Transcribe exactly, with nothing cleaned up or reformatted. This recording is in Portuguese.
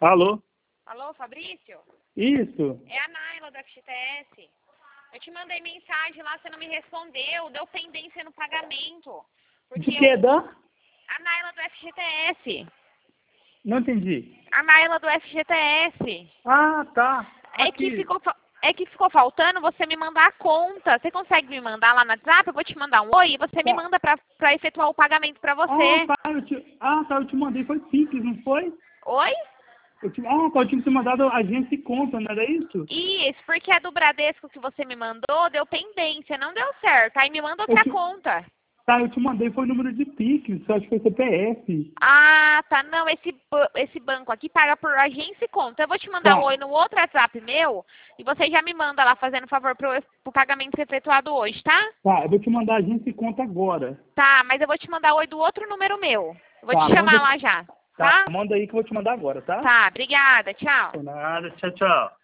Alô? Alô, Fabrício? Isso. É a Naila do F G T S. Eu te mandei mensagem lá, você não me respondeu, deu pendência no pagamento. De que, eu... da? A Naila do F G T S. Não entendi. A Naila do F G T S. Ah, tá. É Aqui. que ficou... É que ficou faltando você me mandar a conta. Você consegue me mandar lá no WhatsApp? Eu vou te mandar um oi e você Tá. me manda pra, pra efetuar o pagamento pra você. Ah, tá, eu te... ah, tá, eu te mandei, foi simples, não foi? Oi? Eu te... Ah, tá, eu tinha te mandado agência e conta, não era isso? Isso, porque a do Bradesco que você me mandou deu pendência, não deu certo. Aí me manda Eu outra te... conta. Tá, eu te mandei, foi o número de Pix, acho que foi C P F. Ah, tá. Não, esse, ba- esse banco aqui paga por agência e conta. Eu vou te mandar Tá. um oi no outro WhatsApp meu e você já me manda lá fazendo favor pro, pro pagamento ser efetuado hoje, tá? Tá, eu vou te mandar agência e conta agora. Tá, mas eu vou te mandar oi do outro número meu. Eu vou Tá, te chamar manda... lá já, Tá, tá? manda aí que eu vou te mandar agora, tá? Tá, obrigada. Tchau. Por nada, tchau, tchau.